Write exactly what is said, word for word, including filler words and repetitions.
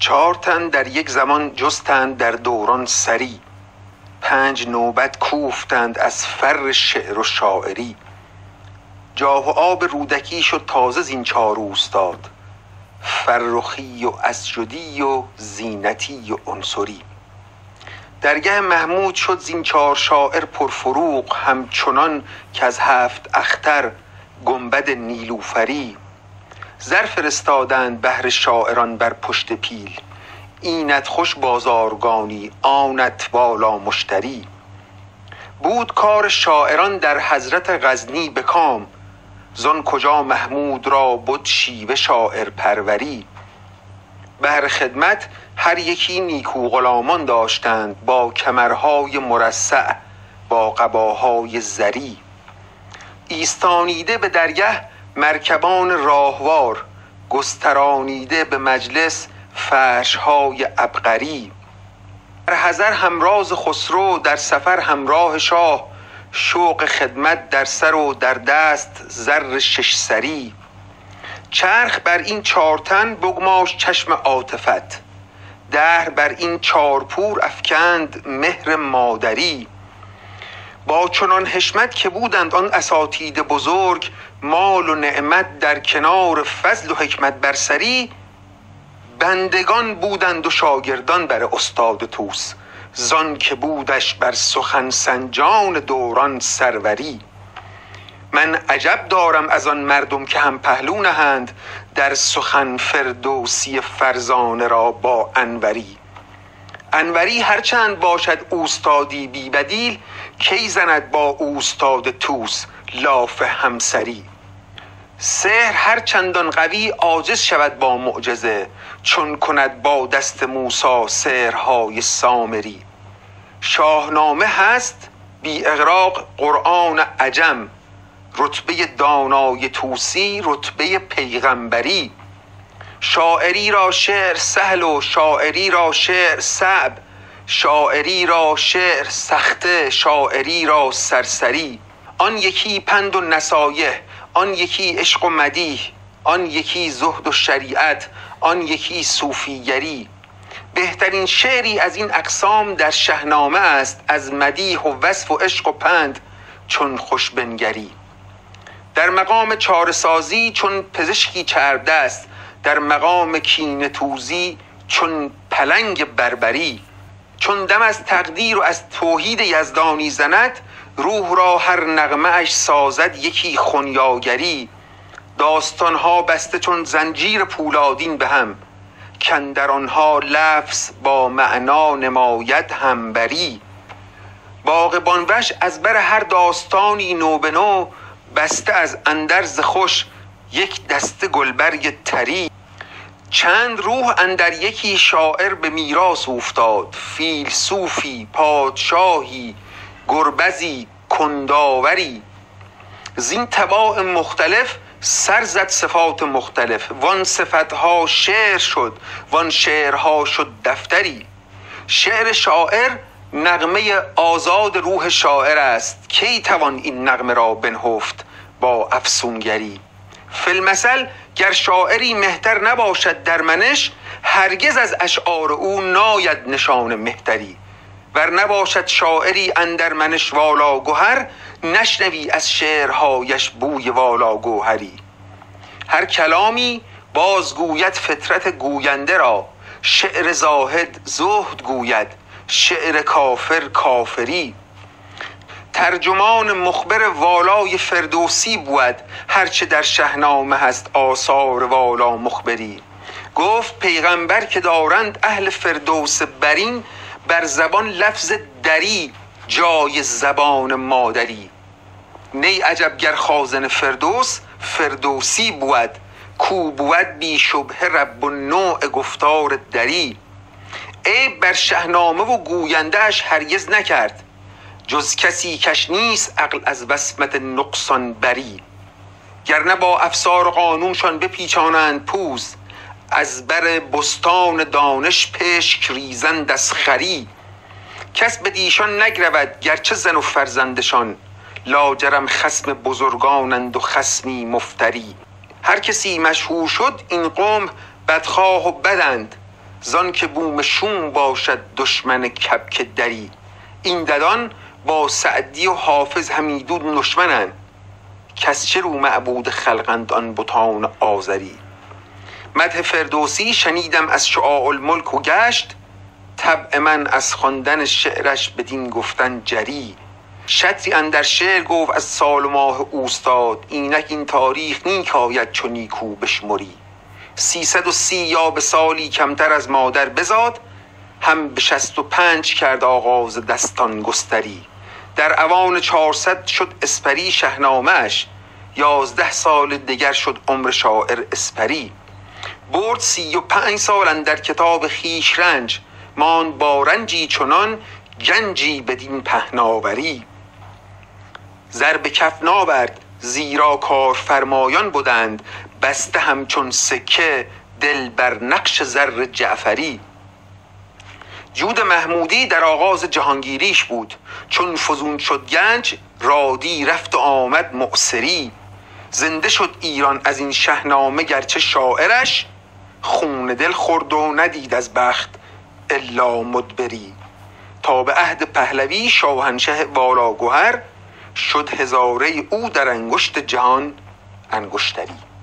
چهار تن در یک زمان جستند در دوران سری، پنج نوبت کوفتند از فر شعر و شاعری. جاه و آب رودکی شد تازه زین چار اوستاد، فرخی و اسجدی و زینتی و عنصری. درگه محمود شد زین چار شاعر پرفروغ، همچنان که از هفت اختر گنبد نیلوفری. زر فرستادند بهر شاعران بر پشت پیل، اینت خوش بازارگانی آنت والا مشتری. بود کار شاعران در حضرت غزنی به کام، زان کجا محمود را بود شیوه شاعر پروری. بهر خدمت هر یکی نیکو غلامان داشتند، با کمرهای مرصع با قباهای زری. ایستانیده به درگه مرکبان راهوار، گسترانیده به مجلس فرشهای عبقری. در حضر همراز خسرو، در سفر همراه شاه، شوق خدمت در سر و در دست زر شش سری. چرخ بر این چار تن بگماش چشم عاطفت، دهر بر این چار پور افکند مهر مادری. با چنان حشمت که بودند آن اساتید بزرگ، مال و نعمت در کنار فضل و حکمت برسری. بندگان بودند و شاگردان بر استاد طوس، زان که بودش بر سخن سنجان دوران سروری. من عجب دارم از آن مردم که هم پهلو نهند، در سخن فردوسی فرزانه را با انوری. انوری هرچند باشد اوستادی بی بدیل، کی زند با اوستاد طوس لاف همسری. سحر هر چندان قوی عاجز شود با معجزه، چون کند با دست موسی سحرهای سامری. شاهنامه هست بی اغراق قرآن عجم، رتبه دانای طوسی رتبه پیغمبری. شاعری را شعر سهل و شاعری را شعر صعب، شاعری را شعر سخته شاعری را سرسری. آن یکی پند و نصایح، آن یکی عشق و مدیح، آن یکی زهد و شریعت، آن یکی صوفیگری. بهترین شعری از این اقسام در شاهنامه است، از مدیح و وصف و عشق و پند چون خوش بنگری. در مقام چاره سازی چون پزشکی چرب دست، در مقام کینه توزی چون پلنگ بربری. چون دم از تقدیر و از توحید یزدانی زند، روح را هر نغمه اش سازد یکی خنیاگری. داستانها بسته چون زنجیر پولادین به هم، کاندر آنها لفظ با معنا نماید همبری. باغبان وش از بر هر داستانی نو به نو، بسته از اندرز خوش یک دسته گلبرگ طری. چند روح اندر یکی شاعر به میراث افتاد، فیلسوفی پادشاهی گربزی کنداوری. زین طباع مختلف سر زد صفات مختلف، وان صفتها شعر شد وان شعرها شد دفتری. شعر شاعر نغمه آزاد روح شاعر است، کی توان این نغمه را بنهفت با افسونگری. فی المثل گر شاعری مهتر نباشد در منش، هرگز از اشعار او ناید نشان مهتری. ور نباشد شاعری اندر منش والا گوهر، نشنوی از شعرهایش بوی والا گوهری. هر کلامی بازگوید فطرت گوینده را، شعر زاهد زهد گوید شعر کافر کافری. ترجمان مخبر والای فردوسی بود، هرچه در شاهنامه هست آثار والا مخبری. گفت پیغمبر که دارند اهل فردوس برین، بر زبان لفظ دری جای زبان مادری. نی عجب گر خازن فردوس فردوسی بود، کو بود بی شبه رب النوع گفتار دری. عیب بر شاهنامه و گویندهش هرگز نکرد، جز کسی کش نیست عقل از وصمت نقصان بری. گرنه با افسار قانونشان بپیچانند پوز، از بر بستان دانش پشک ریزند از خری. کس به دیشان نگرود گرچه زن و فرزندشان، لاجرم خصم بزرگانند و خصمی مفتری. هر کسی مشهور شد این قوم بدخواه و بدند، زان که بوم شوم باشد دشمن کبک دری. این ددان با سعدی و حافظ همیدون دشمنند، کس چه رو معبود خلقند آن بتان آزری. مدح فردوسی شنیدم از شعاع الملک و گشت، طبع من از خواندن شعرش بدین گفتن جری. شطری اندر شعر گفت از سال و ماه اوستاد، اینک این تاریخ نیک آید چو نیکو بشمری. سیصد و سی یا به سالی کمتر از مادر بزاد، هم به شست و پنج کرد آغاز دستان گستری. در اوان چهارصد شد اسپری شهنامه اش، یازده سال دگر شد عمر شاعر اسپری. برد سی و پنج سال اندر کتاب خویش رنج، ماند با رنجی چنان گنجی بدین پهناوری. زر به کف ناورد زیرا کار فرمایان بودند، بسته همچون سکه دل بر نقش زر جعفری. جود محمودی در آغاز جهانگیریش بود، چون فزون شد گنج رادی رفت و آمد معسری. زنده شد ایران از این شهنامه گرچه شاعرش، خون دل خورد و ندید از بخت الا مدبری. تا به عهد پهلوی شاهنشه والاگوهر، شد هزاره او در انگشت جهان انگشتری.